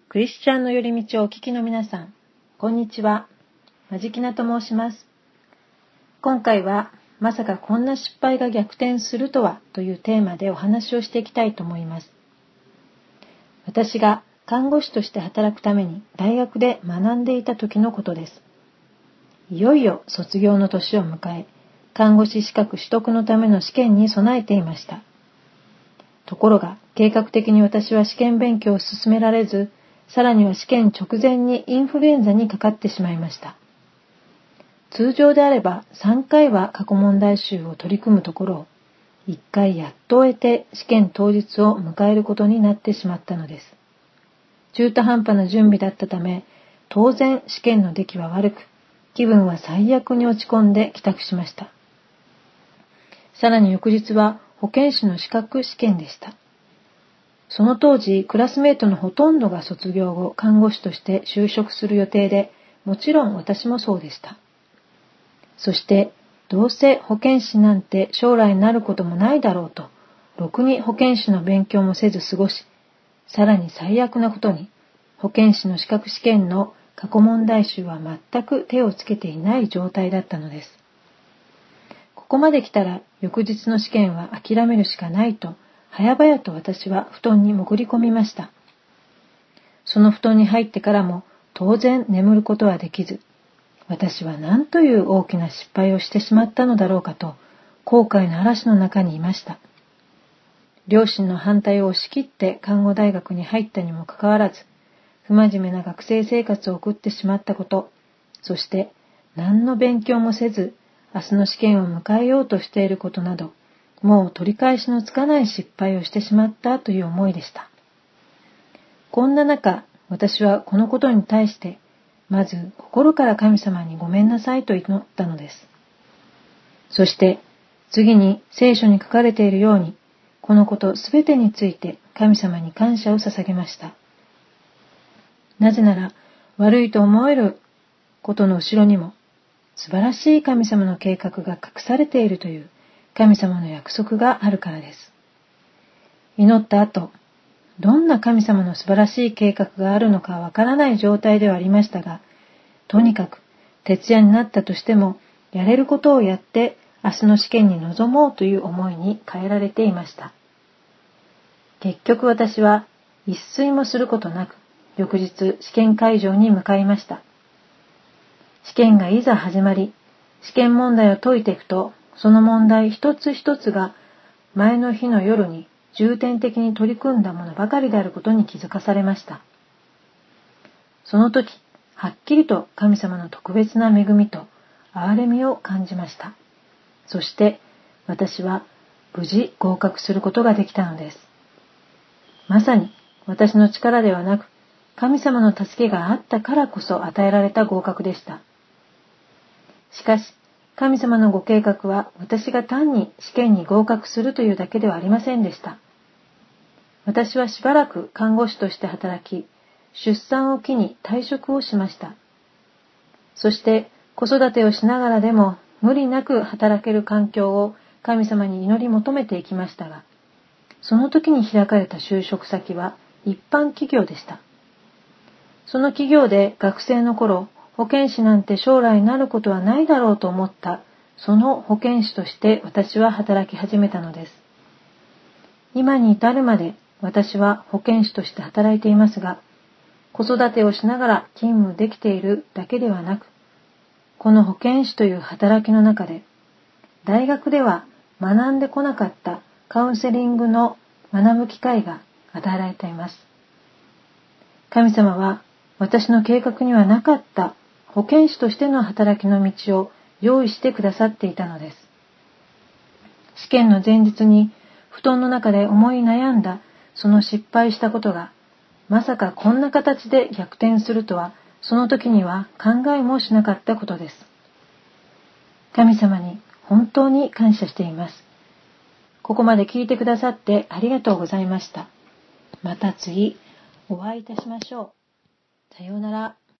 クリスチャンの寄り道をお聞きの皆さん、こんにちは。マジキナと申します。今回は、まさかこんな失敗が逆転するとはというテーマでお話をしていきたいと思います。私が看護師として働くために大学で学んでいた時のことです。いよいよ卒業の年を迎え、看護師資格取得のための試験に備えていました。ところが、計画的に私は試験勉強を進められず、さらには試験直前にインフルエンザにかかってしまいました。通常であれば3回は過去問題集を取り組むところを、1回やっと終えて試験当日を迎えることになってしまったのです。中途半端な準備だったため、当然試験の出来は悪く、気分は最悪に落ち込んで帰宅しました。さらに翌日は保健師の資格試験でした。その当時、クラスメートのほとんどが卒業後、看護師として就職する予定で、もちろん私もそうでした。そして、どうせ保健師なんて将来になることもないだろうと、ろくに保健師の勉強もせず過ごし、さらに最悪なことに、保健師の資格試験の過去問題集は全く手をつけていない状態だったのです。ここまで来たら、翌日の試験は諦めるしかないと、早々と私は布団に潜り込みました。その布団に入ってからも当然眠ることはできず、私は何という大きな失敗をしてしまったのだろうかと、後悔の嵐の中にいました。両親の反対を押し切って看護大学に入ったにもかかわらず、不真面目な学生生活を送ってしまったこと、そして何の勉強もせず、明日の試験を迎えようとしていることなど、もう取り返しのつかない失敗をしてしまったという思いでした。こんな中、私はこのことに対して、まず心から神様にごめんなさいと祈ったのです。そして、次に聖書に書かれているように、このことすべてについて神様に感謝を捧げました。なぜなら、悪いと思えることの後ろにも、素晴らしい神様の計画が隠されているという神様の約束があるからです。祈った後、どんな神様の素晴らしい計画があるのかわからない状態ではありましたが、とにかく徹夜になったとしても、やれることをやって明日の試験に臨もうという思いに変えられていました。結局私は一睡もすることなく、翌日試験会場に向かいました。試験がいざ始まり、試験問題を解いていくと、その問題一つ一つが前の日の夜に重点的に取り組んだものばかりであることに気づかされました。その時、はっきりと神様の特別な恵みと憐れみを感じました。そして私は無事合格することができたのです。まさに私の力ではなく、神様の助けがあったからこそ与えられた合格でした。しかし、神様のご計画は私が単に試験に合格するというだけではありませんでした。私はしばらく看護師として働き、出産を機に退職をしました。そして子育てをしながらでも無理なく働ける環境を神様に祈り求めていきましたが、その時に開かれた就職先は一般企業でした。その企業で学生の頃、保健師なんて将来になることはないだろうと思った、その保健師として私は働き始めたのです。今に至るまで私は保健師として働いていますが、子育てをしながら勤務できているだけではなく、この保健師という働きの中で、大学では学んでこなかったカウンセリングの学ぶ機会が与えられています。神様は私の計画にはなかった保健師としての働きの道を用意してくださっていたのです。試験の前日に布団の中で思い悩んだその失敗したことが、まさかこんな形で逆転するとは、その時には考えもしなかったことです。神様に本当に感謝しています。ここまで聞いてくださってありがとうございました。また次お会いいたしましょう。さようなら。